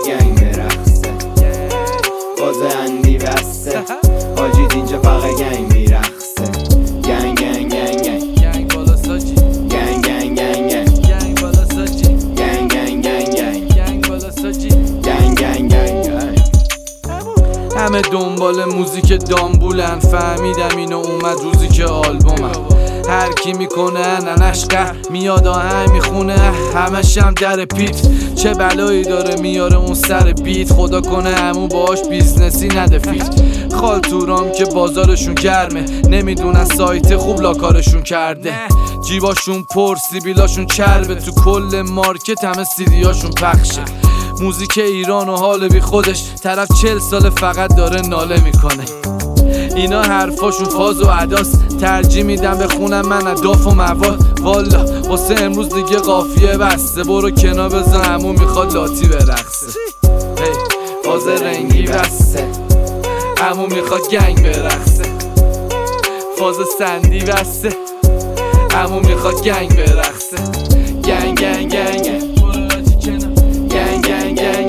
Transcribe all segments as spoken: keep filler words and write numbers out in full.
گنگ برقصه باز اندی بسته حاجید اینجا فقط گنگ میرقصه گنگ گنگ گنگ گنگ گنگ بالا ساجی گنگ گنگ گنگ گنگ گنگ بالا ساجی گنگ گنگ گنگ گنگ گنگ بالا ساجی گنگ گنگ گنگ گنگ. همه دنبال موزیک دامبولن، فهمیدم اینو اومد روزی که آلبومم هر کی میکنه ننش قهر میاد آهنگ میخونه همش هم در پیت چه بلایی داره میاره اون سر بیت خدا کنه همون باش بیزنسی نده فیت خالتورام که بازارشون گرمه نمیدونن سایت خوب لاکارشون کرده جیباشون پر سیبیلاشون چربه تو کل مارکت همه سیدیاشون پخشه موزیک ایران و حال بی خودش طرف چل سال فقط داره ناله میکنه اینا حرفاشون فاز و عداس ترجیح میدم بخونم من اداف و مواد والا واسه امروز دیگه قافیه بسته برو کنار بزن همون میخواد لاتی برقصه هی فاز رنگی بسته همون میخواد گنگ برقصه فاز سندی بسته همون میخواد گنگ برقصه گنگ گنگ گنگ گنگ گنگ گنگ گنگ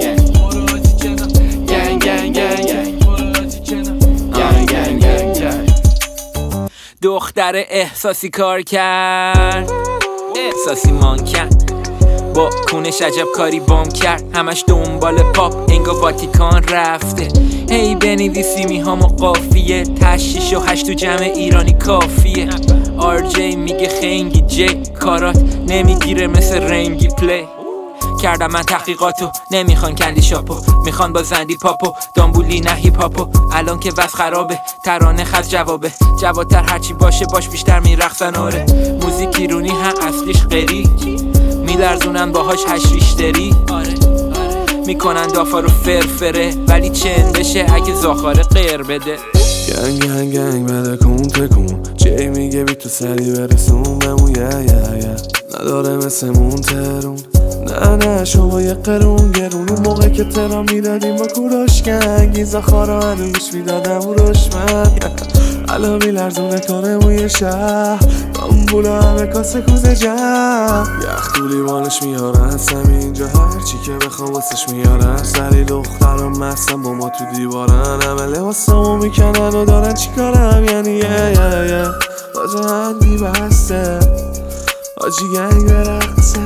دختر احساسی کار کرد احساسی مان کرد با کونش عجب کاری بام کرد همش دنبال پاپ انگا واتیکان رفته هی بنویسی میهام و قافیه تشیش و هشت تو جمع ایرانی کافیه آر جی میگه خنگی جی کارات نمیگیره مثل رنگی پلی کردم من تحقیقاتو نمیخوان کندی شاپو میخوان با زندی پاپو دامبولی نه هیپ هاپو الان که وضع خرابه ترانه خز جوابه جوادتر هرچی باشه باش بیشتر میرقصن آره موزیک ایرونی هم اصلیش غری میلرزونن باهاش هش ریشتری آره میکنن دافا رو فرفره ولی چند بشه اگه زاخاره غیر بده گنگ گنگ گنگ بده کن تکون جی میگه بی تو سری برسون بمون یه یه یه نداره مثل مون ترون نه نه شما یه قرون گرون اون موقع که ترا میدادیم با کوروش گنگ این زخارا هنو گوش میدادم و روش من الان میلرزونه کنه موی شهر دامبولا همه کاسه کوزه جمع یخ تو لیوانش میارن سمی اینجا هرچی که بخوام واسش میارن سری دخترم مستم با ما تو دیوارن همه لباسامو میکنن و دارن چی کارم یعنی یه یه یه باجه هندی بسته آجی گنگ برقصه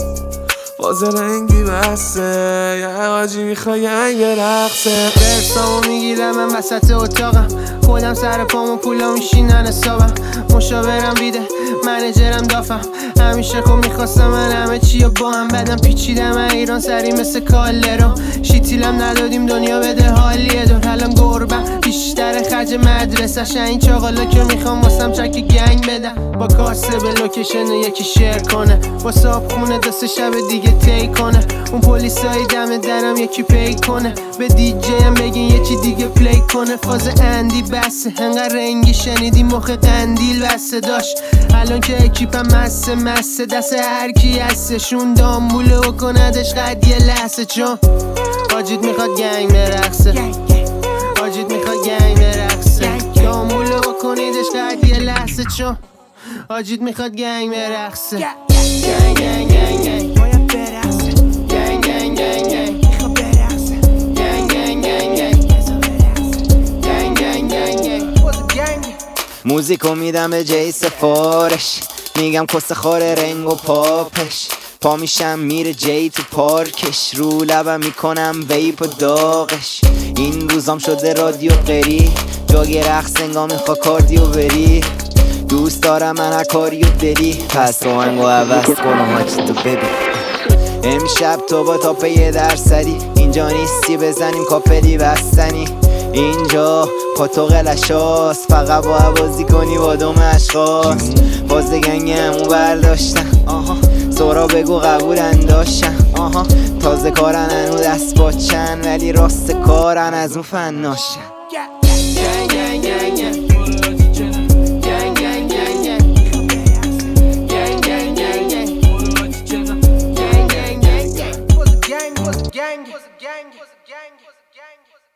باز رنگی بسته یه آجی میخوای گنگ برقصه برسامو میگیرم من وسط اتاقم خودم سر پامو پولا میشینن حسابم مشاورم بیده منیجرم دافم همیشه خب میخواستم من همه چی و با هم بدم پیچیدم من ایران سری مثل کالرو شیتیلم ندادیم دنیا بده حالیه دور الان گربم بیشتر خرج مدرسه این چاقالا که میخوام واسم چک گنگ بدم با کاسه به لوکیشن یکی شیر کنه با صاحب خونه دست شب دیگه تی کنه اون پلیسای دم درم یکی پی کنه به دی جی هم بگین یه چی دیگه پلی کنه فاز اندی بسه انقدر رنگی شنیدی مخ قندیل بسه داشت الان که اکیپم مسه مسه دست هر کی هستشون دامبوله و کندش قد یه لحظه چون حاجید میخواد گنگ برقصه حاجید میخواد گنگ برقصه دامبوله و کنیدش قد یه لحظه چون حاجید میخواد گنگ برقصه گنگ گنگ گنگ گنگ باید برقصه گنگ گنگ گنگ گنگ میخواد برقصه گنگ گنگ گنگ گنگ بذار برقصه گنگ گنگ گنگ گنگ باز گنگ موزیکو میدم به جی سفارش میگم کس خاره رنگ و پاپش پا میشم میره جی تو پارکش رو لبم میکنم ویپ و داغش این روزام شده رادیو قری جاگ رقص انگاه میخوا کاردیو بری دوست دارم من هر کاریو بری پس روانگو عوض کنم هاچی تو ببین امشب تو با تاپ یه درصدی اینجا نیستی بزنیم کاپلی بستنی اینجا پاتو قلشاست فقط با عوازی کنی با دوم اشخاص باز گنگ همون برداشتن آها سورا بگو قبول انداشتن آها تازه کارن هنو دست باچن ولی راست کارن از اون فناشن گنگ گنگ گنگ گنگ gang was a gang was a gang